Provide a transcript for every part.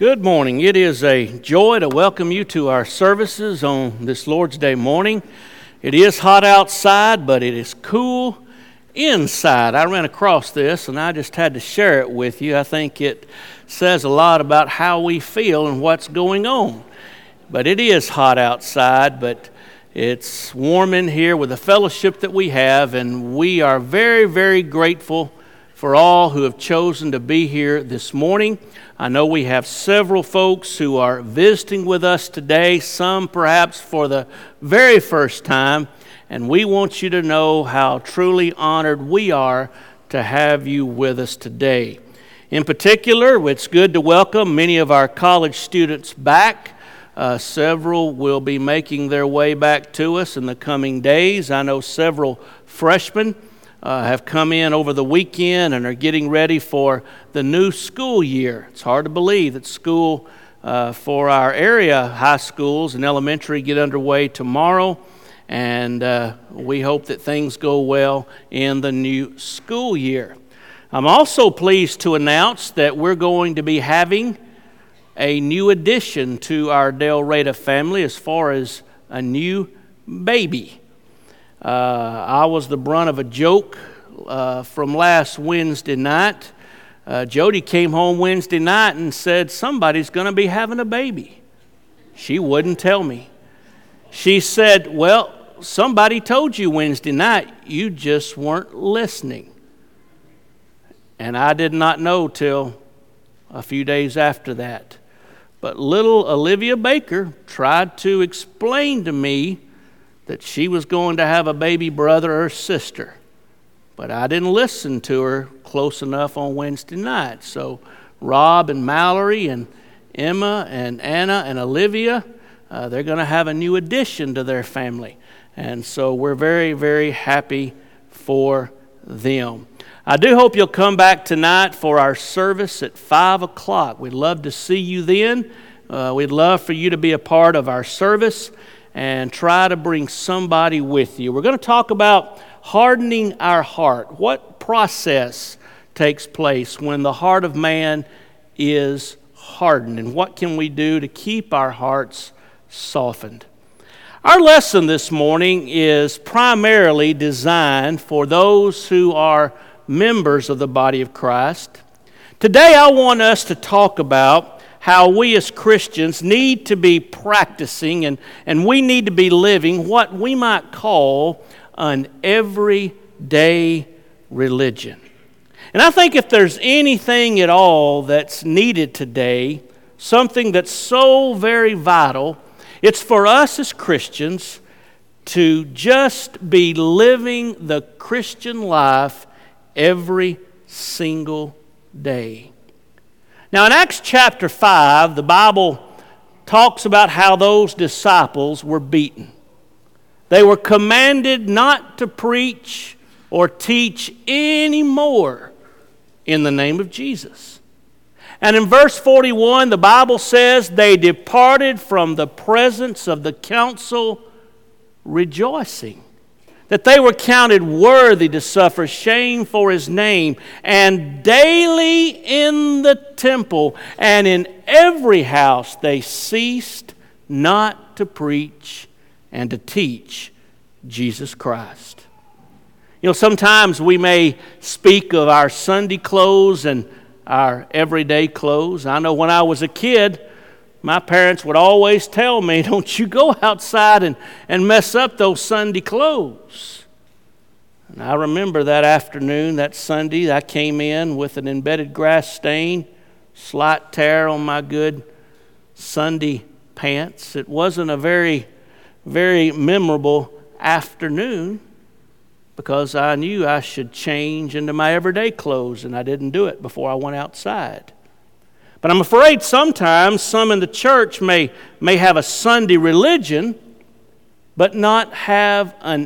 Good morning. It is a joy to welcome you to our services on this Lord's Day morning. It is hot outside, but it is cool inside. I ran across this and I just had to share it with you. I think it says a lot about how we feel and what's going on. But it is hot outside, but it's warm in here with the fellowship that we have, and we are very, very grateful for all who have chosen to be here this morning. I know we have several folks who are visiting with us today, some perhaps for the very first time, and we want you to know how truly honored we are to have you with us today. In particular, it's good to welcome many of our college students back. Several will be making their way back to us in the coming days. I know several freshmen have come in over the weekend and are getting ready for the new school year. It's hard to believe that school for our area high schools and elementary get underway tomorrow, and we hope that things go well in the new school year. I'm also pleased to announce that we're going to be having a new addition to our Del Reyta family as far as a new baby. I was the brunt of a joke from last Wednesday night. Jody came home Wednesday night and said, somebody's going to be having a baby. She wouldn't tell me. She said, well, somebody told you Wednesday night, you just weren't listening. And I did not know till a few days after that. But little Olivia Baker tried to explain to me that she was going to have a baby brother or sister. But I didn't listen to her close enough on Wednesday night. So Rob and Mallory and Emma and Anna and Olivia, they're going to have a new addition to their family. And so we're very, very happy for them. I do hope you'll come back tonight for our service at 5 o'clock. We'd love to see you then. We'd love for you to be a part of our service and try to bring somebody with you. We're going to talk about hardening our heart. What process takes place when the heart of man is hardened, and what can we do to keep our hearts softened? Our lesson this morning is primarily designed for those who are members of the body of Christ. Today I want us to talk about how we as Christians need to be practicing and we need to be living what we might call an everyday religion. And I think if there's anything at all that's needed today, something that's so very vital, it's for us as Christians to just be living the Christian life every single day. Now in Acts chapter 5, the Bible talks about how those disciples were beaten. They were commanded not to preach or teach anymore in the name of Jesus. And in verse 41, the Bible says they departed from the presence of the council rejoicing, that they were counted worthy to suffer shame for His name, and daily in the temple and in every house they ceased not to preach and to teach Jesus Christ. You know, sometimes we may speak of our Sunday clothes and our everyday clothes. I know when I was a kid, my parents would always tell me, don't you go outside and mess up those Sunday clothes. And I remember that afternoon, that Sunday, I came in with an embedded grass stain, slight tear on my good Sunday pants. It wasn't a very, very memorable afternoon because I knew I should change into my everyday clothes, and I didn't do it before I went outside. But I'm afraid sometimes some in the church may have a Sunday religion, but not have an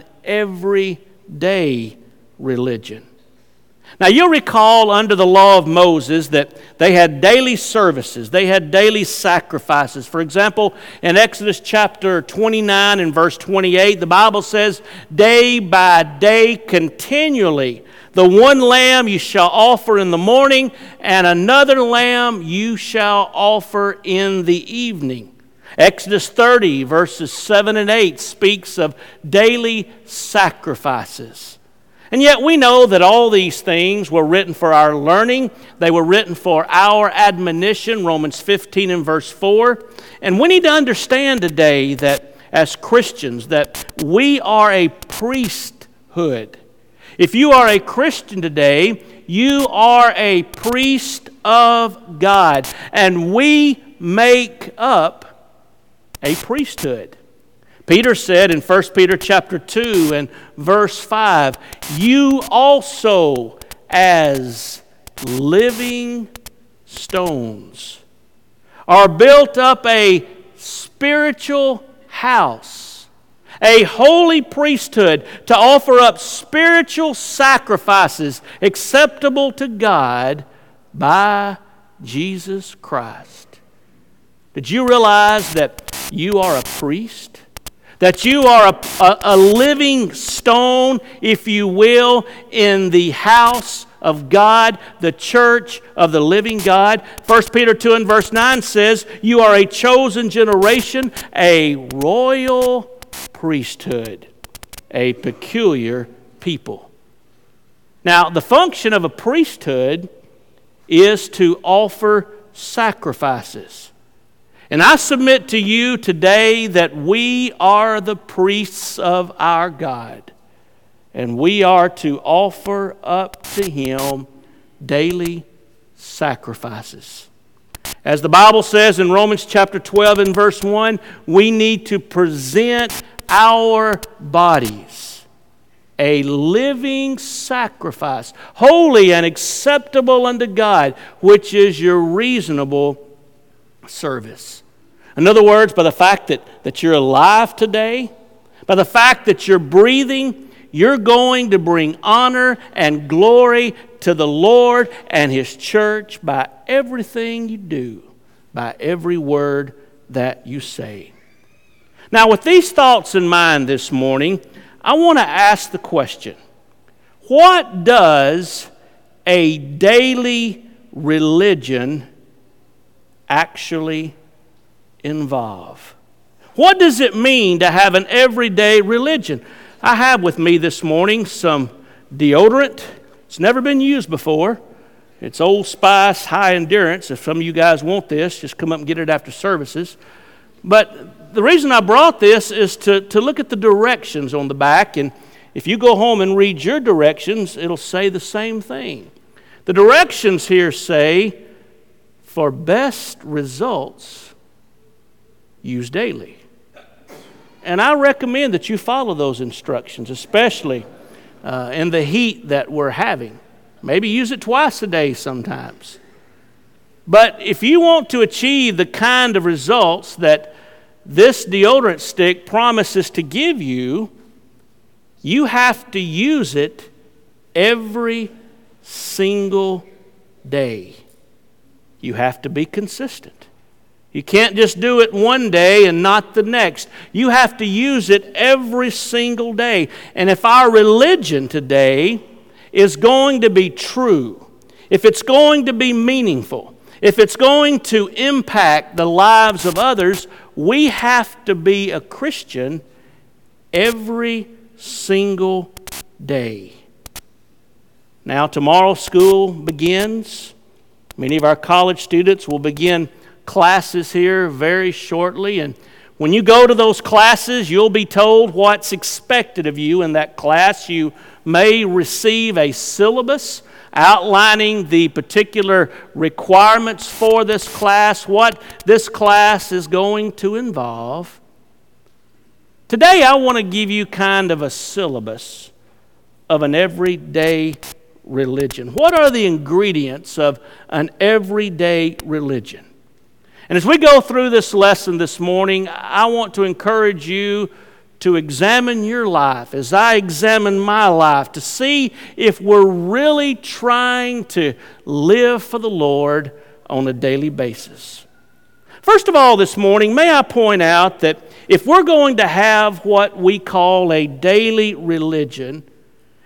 everyday religion. Now you'll recall under the law of Moses that they had daily services, they had daily sacrifices. For example, in Exodus chapter 29 and verse 28, the Bible says, day by day continually The one lamb you shall offer in the morning, and another lamb you shall offer in the evening. Exodus 30, verses 7 and 8 speaks of daily sacrifices. And yet we know that all these things were written for our learning. They were written for our admonition, Romans 15 and verse 4. And we need to understand today that as Christians, that we are a priesthood. If you are a Christian today, you are a priest of God. And we make up a priesthood. Peter said in 1 Peter chapter 2 and verse 5, you also as living stones are built up a spiritual house, a holy priesthood to offer up spiritual sacrifices acceptable to God by Jesus Christ. Did you realize that you are a priest? That you are a living stone, if you will, in the house of God, the church of the living God. 1 Peter 2 and verse 9 says, you are a chosen generation, a royal priesthood, a peculiar people. Now, the function of a priesthood is to offer sacrifices. And I submit to you today that we are the priests of our God, and we are to offer up to Him daily sacrifices. As the Bible says in Romans chapter 12 and verse 1, we need to present our bodies a living sacrifice, holy and acceptable unto God, which is your reasonable service. In other words, by the fact that you're alive today, by the fact that you're breathing, you're going to bring honor and glory to the Lord and His church by everything you do, by every word that you say. Now, with these thoughts in mind this morning, I want to ask the question, what does a daily religion actually involve? What does it mean to have an everyday religion? I have with me this morning some deodorant. It's never been used before. It's Old Spice High Endurance. If some of you guys want this, just come up and get it after services. But the reason I brought this is to look at the directions on the back. And if you go home and read your directions, it'll say the same thing. The directions here say, for best results, use daily. And I recommend that you follow those instructions, especially in the heat that we're having. Maybe use it twice a day sometimes. But if you want to achieve the kind of results that this deodorant stick promises to give you, you have to use it every single day. You have to be consistent. You can't just do it one day and not the next. You have to use it every single day. And if our religion today is going to be true, if it's going to be meaningful, if it's going to impact the lives of others, we have to be a Christian every single day. Now, tomorrow school begins. Many of our college students will begin classes here very shortly. And when you go to those classes, you'll be told what's expected of you in that class. You may receive a syllabus outlining the particular requirements for this class, what this class is going to involve. Today, I want to give you kind of a syllabus of an everyday religion. What are the ingredients of an everyday religion? And as we go through this lesson this morning, I want to encourage you to examine your life as I examine my life to see if we're really trying to live for the Lord on a daily basis. First of all, this morning, may I point out that if we're going to have what we call a daily religion,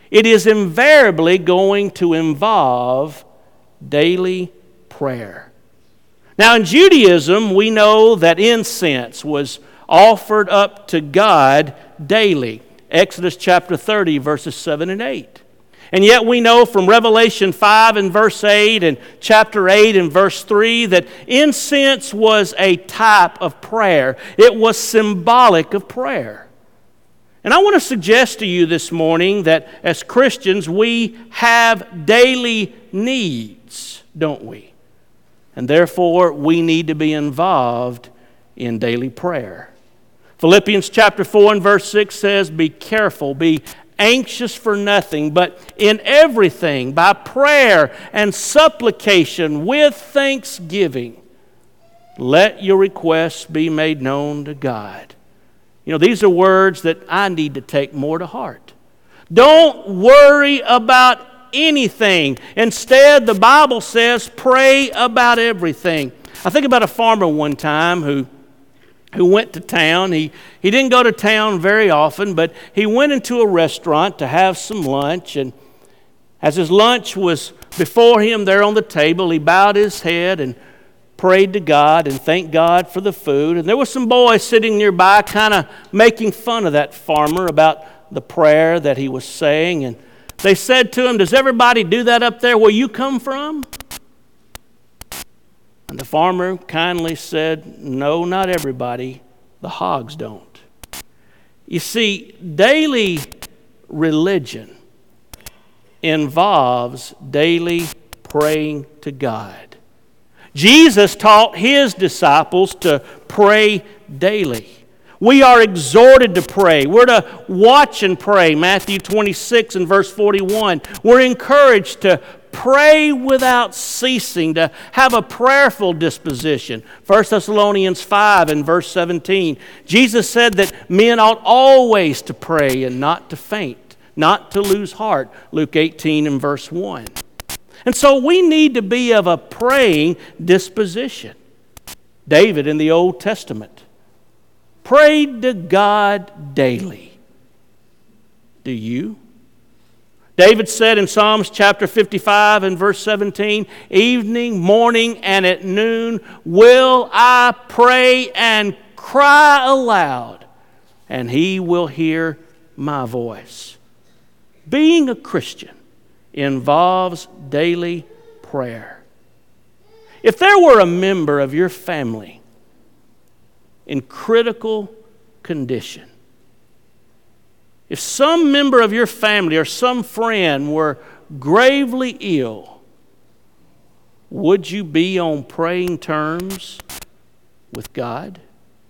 it is invariably going to involve daily prayer. Now, in Judaism, we know that incense was offered up to God daily. Exodus chapter 30, verses 7 and 8. And yet we know from Revelation 5 and verse 8 and chapter 8 and verse 3 that incense was a type of prayer. It was symbolic of prayer. And I want to suggest to you this morning that as Christians we have daily needs, don't we? And therefore we need to be involved in daily prayer. Philippians chapter 4 and verse 6 says, "Be careful, be anxious for nothing, but in everything, by prayer and supplication with thanksgiving, let your requests be made known to God." You know, these are words that I need to take more to heart. Don't worry about anything. Instead, the Bible says, pray about everything. I think about a farmer one time who went to town. He didn't go to town very often, but he went into a restaurant to have some lunch. And as his lunch was before him there on the table, he bowed his head and prayed to God and thanked God for the food. And there were some boys sitting nearby kind of making fun of that farmer about the prayer that he was saying. And they said to him, "Does everybody do that up there where you come from?" And the farmer kindly said, "No, not everybody. The hogs don't." You see, daily religion involves daily praying to God. Jesus taught His disciples to pray daily. We are exhorted to pray. We're to watch and pray. Matthew 26 and verse 41. We're encouraged to pray without ceasing, to have a prayerful disposition. 1 Thessalonians 5 and verse 17. Jesus said that men ought always to pray and not to faint, not to lose heart. Luke 18 and verse 1. And so we need to be of a praying disposition. David in the Old Testament prayed to God daily. Do you? David said in Psalms chapter 55 and verse 17, "Evening, morning, and at noon will I pray and cry aloud, and He will hear my voice." Being a Christian involves daily prayer. If there were a member of your family in critical condition, if some member of your family or some friend were gravely ill, would you be on praying terms with God?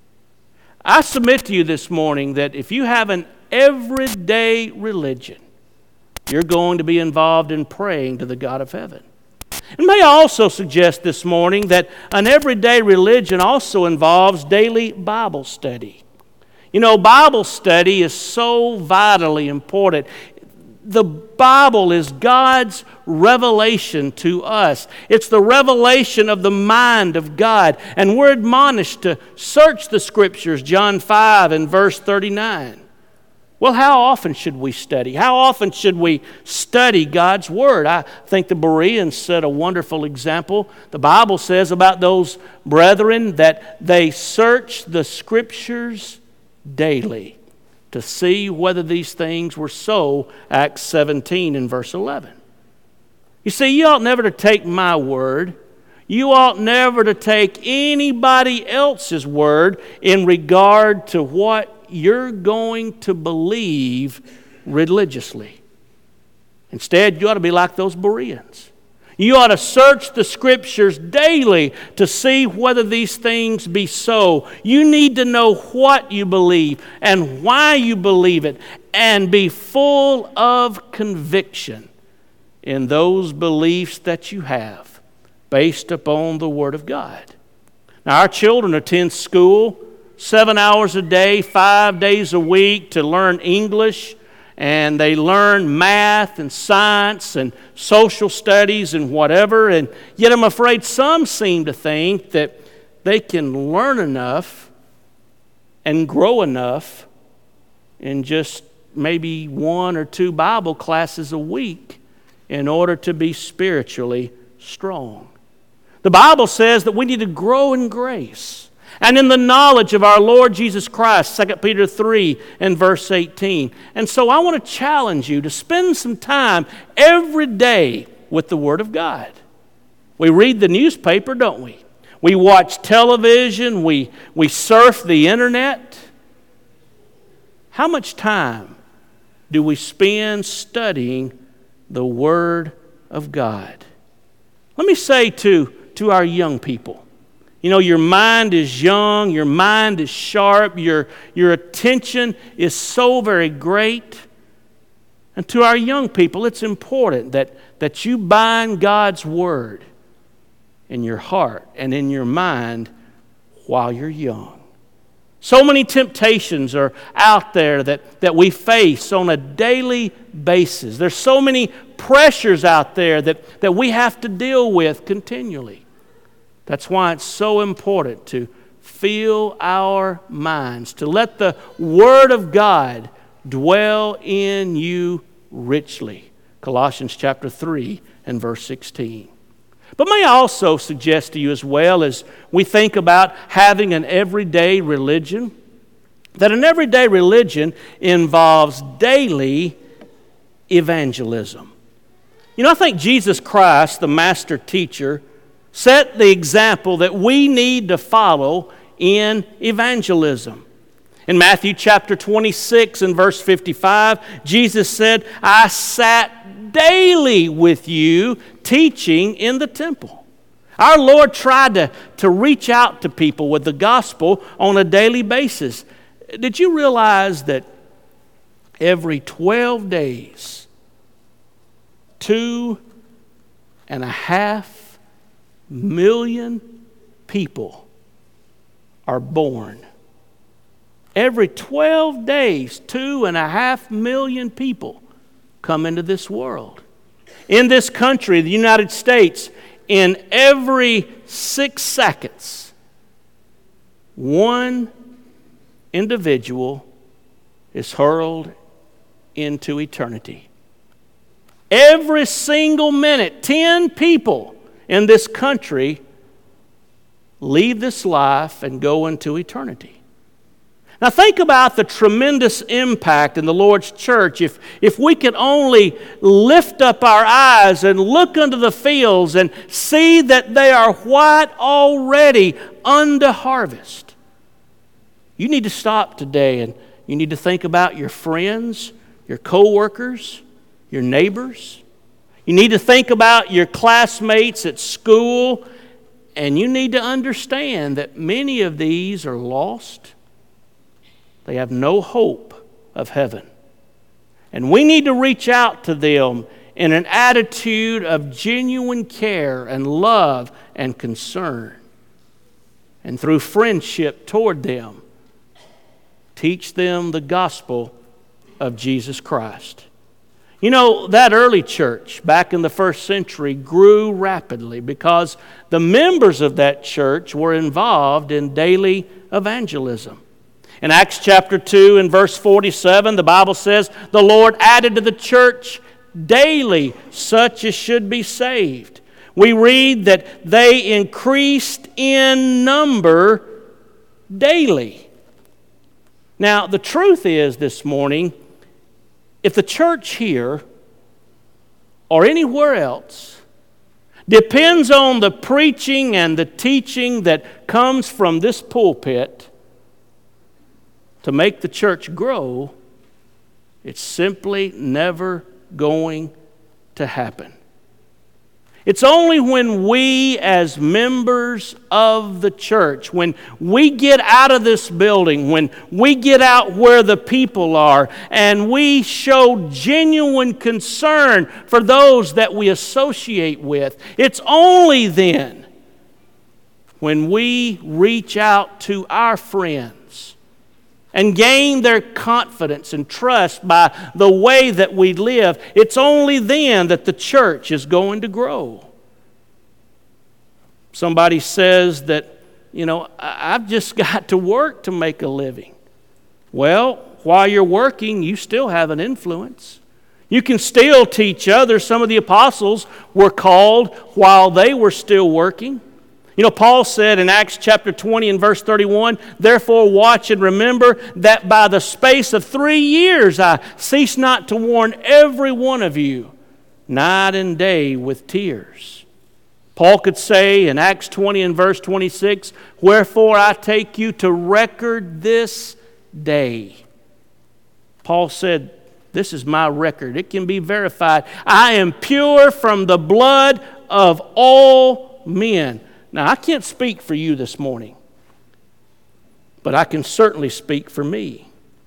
I submit to you this morning that if you have an everyday religion, you're going to be involved in praying to the God of heaven. And may I also suggest this morning that an everyday religion also involves daily Bible study. You know, Bible study is so vitally important. The Bible is God's revelation to us. It's the revelation of the mind of God. And we're admonished to search the Scriptures, John 5 and verse 39. Well, how often should we study? How often should we study God's Word? I think the Bereans set a wonderful example. The Bible says about those brethren that they search the Scriptures daily to see whether these things were so, Acts 17 and verse 11. You see, you ought never to take my word. You ought never to take anybody else's word in regard to what you're going to believe religiously. Instead, you ought to be like those Bereans. You ought to search the Scriptures daily to see whether these things be so. You need to know what you believe and why you believe it, and be full of conviction in those beliefs that you have based upon the Word of God. Now, our children attend school 7 hours a day, 5 days a week to learn English, and they learn math and science and social studies and whatever. And yet I'm afraid some seem to think that they can learn enough and grow enough in just maybe 1 or 2 Bible classes a week in order to be spiritually strong. The Bible says that we need to grow in grace and in the knowledge of our Lord Jesus Christ, 2 Peter 3 and verse 18. And so I want to challenge you to spend some time every day with the Word of God. We read the newspaper, don't we? We watch television, we surf the internet. How much time do we spend studying the Word of God? Let me say to our young people, you know, your mind is young, your mind is sharp, your attention is so very great. And to our young people, it's important that you bind God's Word in your heart and in your mind while you're young. So many temptations are out there that we face on a daily basis. There's so many pressures out there that we have to deal with continually. That's why it's so important to fill our minds, to let the Word of God dwell in you richly. Colossians chapter 3 and verse 16. But may I also suggest to you as well, as we think about having an everyday religion, that an everyday religion involves daily evangelism. You know, I think Jesus Christ, the master teacher, set the example that we need to follow in evangelism. In Matthew chapter 26 and verse 55, Jesus said, I sat daily with you teaching in the temple. Our Lord tried to reach out to people with the gospel on a daily basis. Did you realize that every 12 days, 2.5 million people are born? Every 12 days, 2.5 million people come into this world. In this country, the United States, in every 6 seconds, one individual is hurled into eternity. Every single minute, 10 people in this country leave this life and go into eternity. Now think about the tremendous impact in the Lord's church if we could only lift up our eyes and look unto the fields and see that they are white already unto harvest. You need to stop today and you need to think about your friends, your co-workers, your neighbors. You need to think about your classmates at school, and you need to understand that many of these are lost. They have no hope of heaven. And we need to reach out to them in an attitude of genuine care and love and concern. And through friendship toward them, teach them the gospel of Jesus Christ. You know, that early church back in the first century grew rapidly because the members of that church were involved in daily evangelism. In Acts chapter 2 and verse 47, the Bible says, the Lord added to the church daily such as should be saved. We read that they increased in number daily. Now, the truth is this morning, if the church here or anywhere else depends on the preaching and the teaching that comes from this pulpit to make the church grow, it's simply never going to happen. It's only when we as members of the church, when we get out of this building, when we get out where the people are, and we show genuine concern for those that we associate with, it's only then when we reach out to our friends and gain their confidence and trust by the way that we live, it's only then that the church is going to grow. Somebody says that, I've just got to work to make a living. Well, while you're working, you still have an influence. You can still teach others. Some of the apostles were called while they were still working. You know, Paul said in Acts chapter 20 and verse 31, "Therefore watch and remember that by the space of 3 years I cease not to warn every one of you, night and day with tears." Paul could say in Acts 20 and verse 26, "Wherefore I take you to record this day." Paul said, "This is my record. It can be verified. I am pure from the blood of all men." Now, I can't speak for you this morning, but I can certainly speak for me.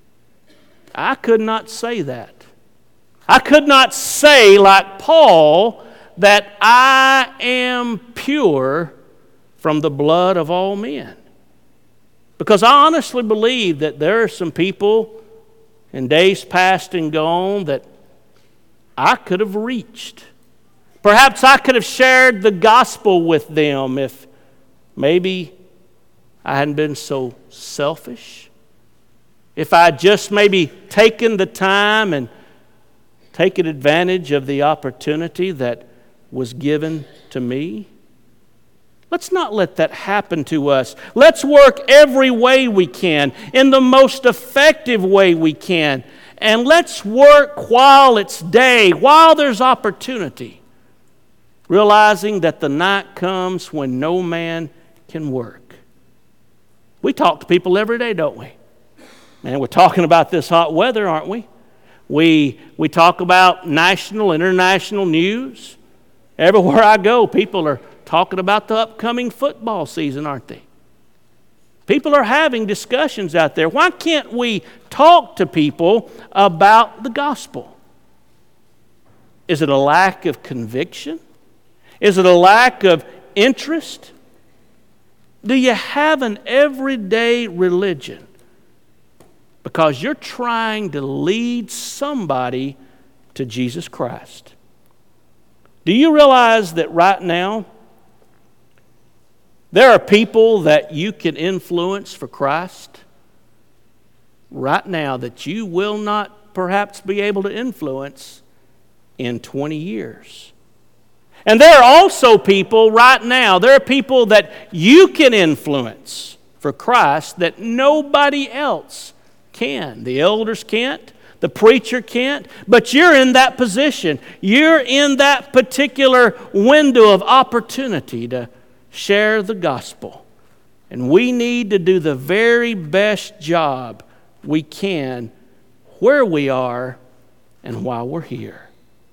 I could not say that. I could not say, like Paul, that I am pure from the blood of all men. Because I honestly believe that there are some people in days past and gone that I could have reached. Perhaps I could have shared the gospel with them if maybe I hadn't been so selfish. If I had just maybe taken the time and taken advantage of the opportunity that was given to me. Let's not let that happen to us. Let's work every way we can, in the most effective way we can. And let's work while it's day, while there's opportunity, realizing that the night comes when no man can work. We talk to people every day, don't we? Man, we're talking about this hot weather, aren't we? We talk about national, international news. Everywhere I go, people are talking about the upcoming football season, aren't they? People are having discussions out there. Why can't we talk to people about the gospel? Is it a lack of conviction? Is it a lack of interest? Do you have an everyday religion because you're trying to lead somebody to Jesus Christ? Do you realize that right now there are people that you can influence for Christ right now that you will not perhaps be able to influence in 20 years? And there are also people right now, there are people that you can influence for Christ that nobody else can. The elders can't, the preacher can't, but you're in that position. You're in that particular window of opportunity to share the gospel. And we need to do the very best job we can where we are and while we're here.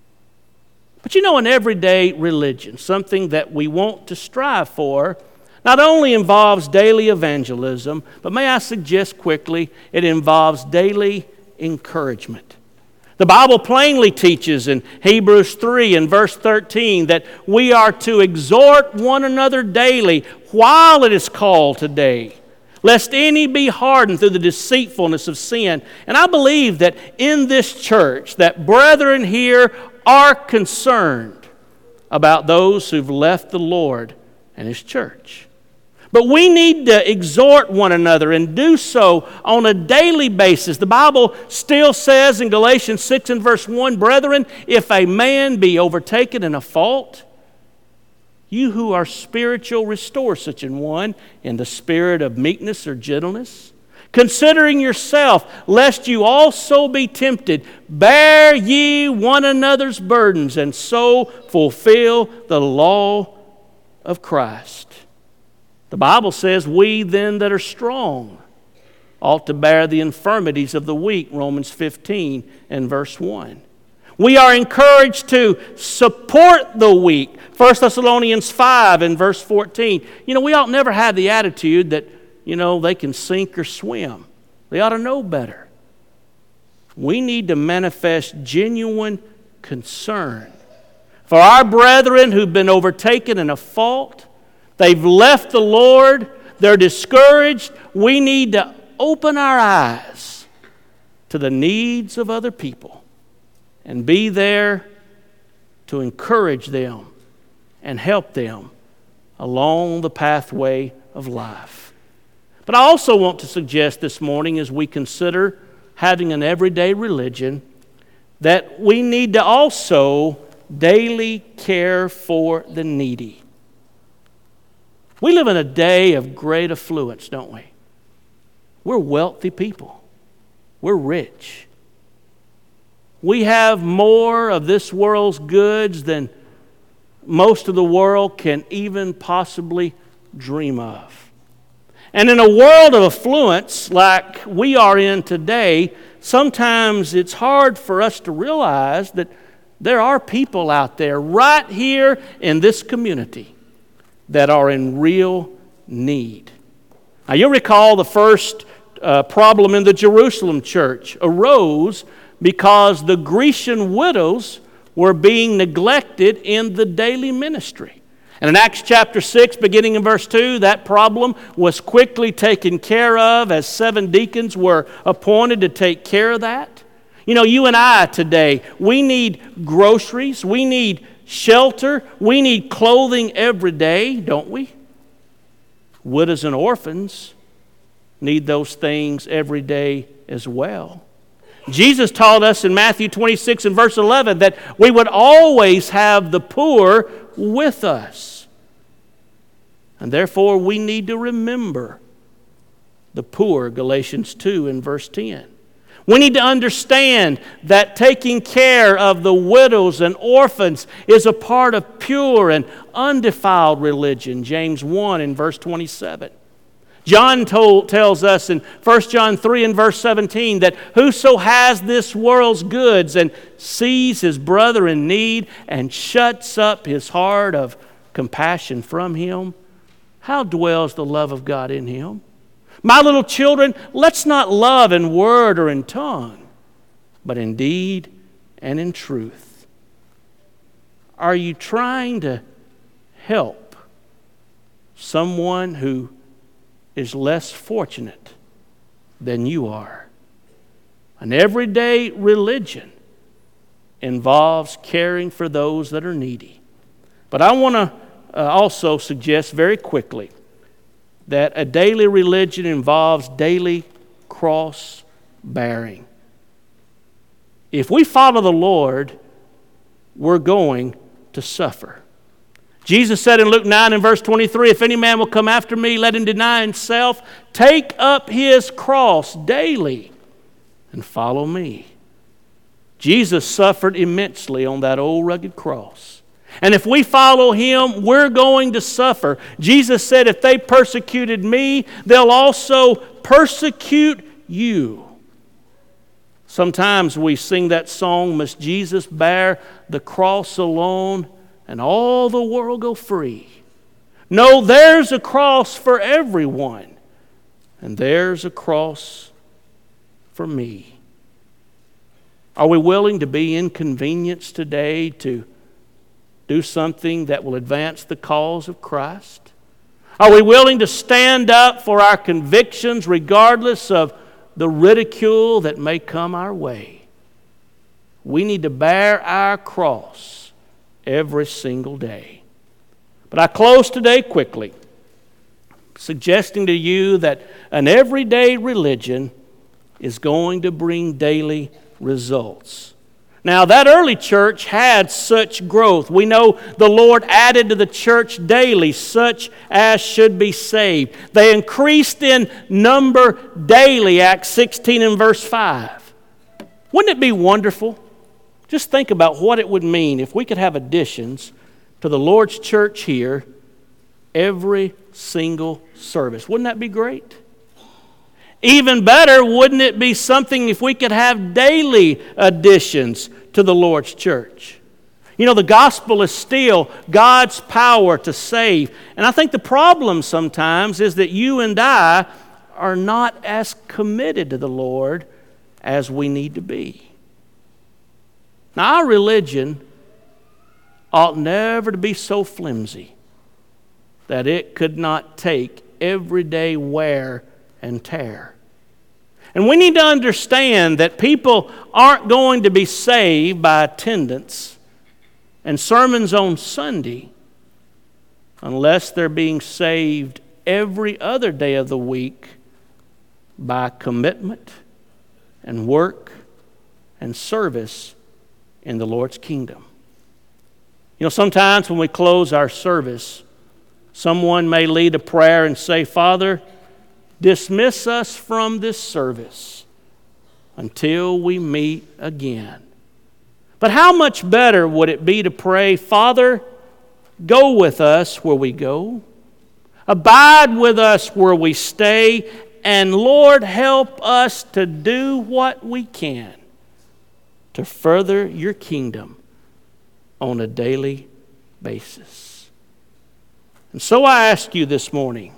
But you know, an everyday religion, something that we want to strive for, not only involves daily evangelism, but may I suggest quickly, it involves daily encouragement. The Bible plainly teaches in Hebrews 3 and verse 13 that we are to exhort one another daily while it is called today, lest any be hardened through the deceitfulness of sin. And I believe that in this church, that brethren here are concerned about those who've left the Lord and His church. But we need to exhort one another and do so on a daily basis. The Bible still says in Galatians 6 and verse 1, "Brethren, if a man be overtaken in a fault, you who are spiritual, restore such an one in the spirit of meekness or gentleness, considering yourself, lest you also be tempted. Bear ye one another's burdens, and so fulfill the law of Christ." The Bible says, "We then that are strong ought to bear the infirmities of the weak," Romans 15 and verse 1. We are encouraged to support the weak, 1 Thessalonians 5 and verse 14. You know, we ought never have the attitude that, they can sink or swim. They ought to know better. We need to manifest genuine concern for our brethren who've been overtaken in a fault. They've left the Lord. They're discouraged. We need to open our eyes to the needs of other people and be there to encourage them and help them along the pathway of life. But I also want to suggest this morning, as we consider having an everyday religion, that we need to also daily care for the needy. We live in a day of great affluence, don't we? We're wealthy people. We're rich. We have more of this world's goods than most of the world can even possibly dream of. And in a world of affluence like we are in today, sometimes it's hard for us to realize that there are people out there right here in this community that are in real need. Now, you'll recall the first problem in the Jerusalem church arose because the Grecian widows were being neglected in the daily ministry. And in Acts chapter 6, beginning in verse 2, that problem was quickly taken care of as 7 deacons were appointed to take care of that. You know, you and I today, we need groceries, we need shelter, we need clothing every day, don't we? Widows and orphans need those things every day as well. Jesus taught us in Matthew 26 and verse 11 that we would always have the poor with us. And therefore we need to remember the poor, Galatians 2 and verse 10. We need to understand that taking care of the widows and orphans is a part of pure and undefiled religion, James 1 and verse 27. John tells us in 1 John 3 and verse 17 that whoso has this world's goods and sees his brother in need and shuts up his heart of compassion from him, how dwells the love of God in him? My little children, let's not love in word or in tongue, but in deed and in truth. Are you trying to help someone who is less fortunate than you are? An everyday religion involves caring for those that are needy. But I want to also suggest very quickly that a daily religion involves daily cross bearing. If we follow the Lord, we're going to suffer. Jesus said in Luke 9 and verse 23, if any man will come after me, let him deny himself, take up his cross daily, and follow me. Jesus suffered immensely on that old rugged cross. And if we follow him, we're going to suffer. Jesus said, if they persecuted me, they'll also persecute you. Sometimes we sing that song, must Jesus bear the cross alone and all the world go free? No, there's a cross for everyone, and there's a cross for me. Are we willing to be inconvenienced today to do something that will advance the cause of Christ? Are we willing to stand up for our convictions regardless of the ridicule that may come our way? We need to bear our cross every single day. But I close today quickly, suggesting to you that an everyday religion is going to bring daily results. Now, that early church had such growth. We know the Lord added to the church daily such as should be saved. They increased in number daily, Acts 16 and verse 5. Wouldn't it be wonderful? Just think about what it would mean if we could have additions to the Lord's church here every single service. Wouldn't that be great? Even better, wouldn't it be something if we could have daily additions to the Lord's church? You know, the gospel is still God's power to save. And I think the problem sometimes is that you and I are not as committed to the Lord as we need to be. Now, our religion ought never to be so flimsy that it could not take everyday wear and tear. And we need to understand that people aren't going to be saved by attendance and sermons on Sunday unless they're being saved every other day of the week by commitment and work and service in the Lord's kingdom. You know, sometimes when we close our service, someone may lead a prayer and say, "Father, dismiss us from this service until we meet again." But how much better would it be to pray, "Father, go with us where we go. Abide with us where we stay. And Lord, help us to do what we can to further your kingdom on a daily basis." And so I ask you this morning,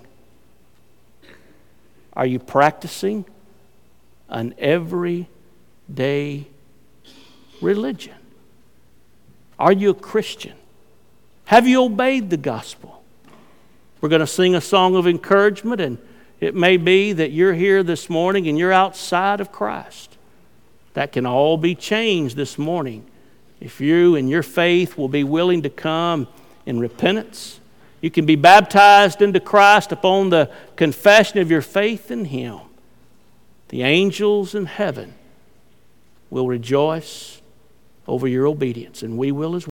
are you practicing an everyday religion? Are you a Christian? Have you obeyed the gospel? We're going to sing a song of encouragement, and it may be that you're here this morning and you're outside of Christ. That can all be changed this morning if you and your faith will be willing to come in repentance. You can be baptized into Christ upon the confession of your faith in Him. The angels in heaven will rejoice over your obedience, and we will as well.